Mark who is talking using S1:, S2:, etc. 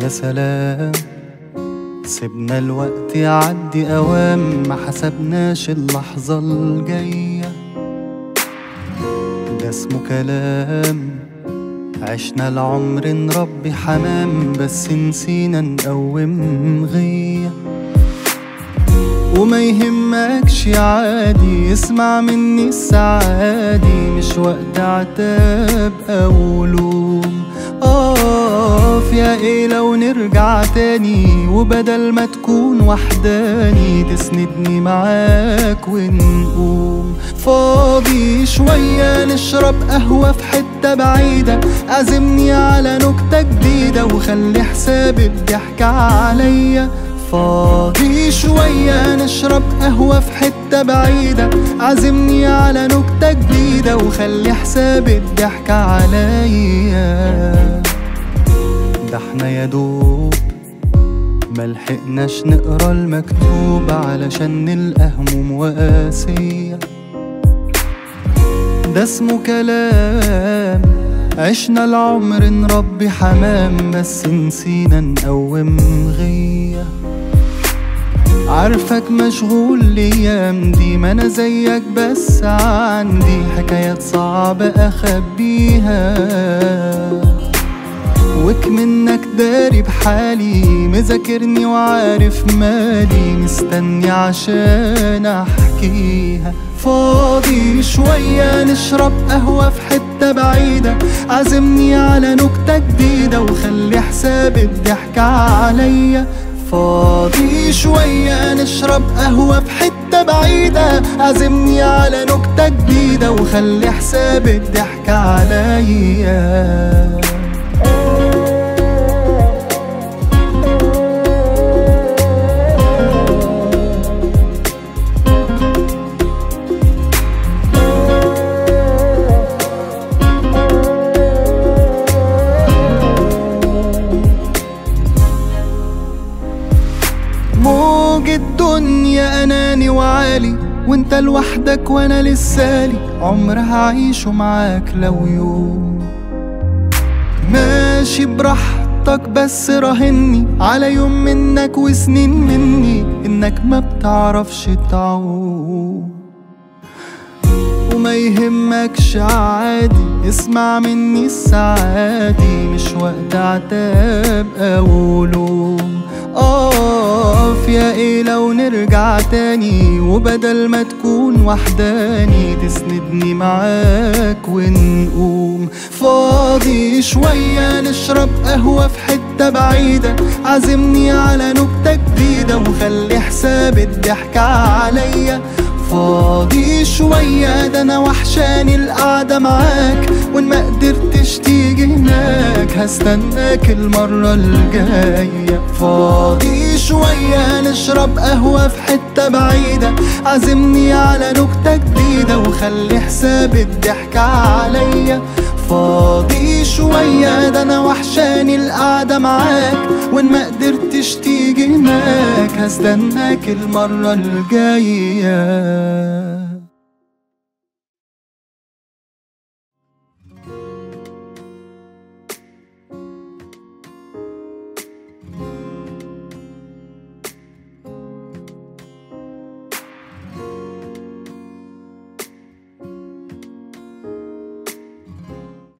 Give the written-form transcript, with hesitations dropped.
S1: يا سلام، سيبنا الوقت يعدي أوام، ما حسبناش اللحظة الجاية. ده اسمه كلام، عشنا العمر نربي حمام، بس نسينا نقوم غية. وما يهمكش عادي، اسمع مني السعادي، مش وقت عتاب أو لوم. يا ايه لو نرجع تاني، وبدل ما تكون وحداني تسندني معاك ونقوم. فاضي شوية نشرب قهوة في حتة بعيدة، عزمني على نكتة جديدة وخلي حساب الضحكة عليا. فاضي شوية نشرب قهوة في حتة بعيدة، عزمني على نكتة جديدة وخلي حساب الضحكة عليا. ده احنا يا دوب ملحقناش نقرا المكتوب، علشان نلقى هموم وقاسية. ده اسمه كلام، عشنا العمر نربي حمام، بس نسينا نقوم غية. عارفك مشغول الايام دي، ما انا زيك بس عندي حكايات صعبة اخبيها. وكمنك داري بحالي، مذاكرني وعارف مالي، مستني عشان احكيها. فاضي شوية نشرب قهوة في حتة بعيدة، عزمني على نكتة جديدة وخلي حساب الضحكة عليا. فاضي شوية نشرب قهوة في حتة بعيدة، عزمني على نكتة جديدة وخلي حساب الضحكة عليا. موج الدنيا أناني وعالي، وانت لوحدك وانا لسالي، عمر هعيشه معاك لو يوم. ماشي براحتك بس راهني على يوم منك وسنين مني، انك ما بتعرفش تعوم. وما يهمكش عادي، اسمع مني السعادي، مش وقت عتاب أو لوم. يا ايه لو نرجع تاني، وبدل ما تكون وحداني تسندني معاك ونقوم. فاضي شوية نشرب قهوة في حتة بعيدة، عزمني على نكتة جديدة وخلي حساب الضحكة عليا. فاضي شوية، ده انا وحشاني القعدة معاك، وان ما قدرتش تيجي هناك هستناك المرة الجاية. فاضي شوية نشرب قهوة في حتة بعيدة، عزمني على نكتة جديدة وخلي حساب الضحكة عليا. فاضي شوية، ده انا وحشاني القعدة معاك، وان ما قدرتش تيجي هناك هستناك المرة الجاية.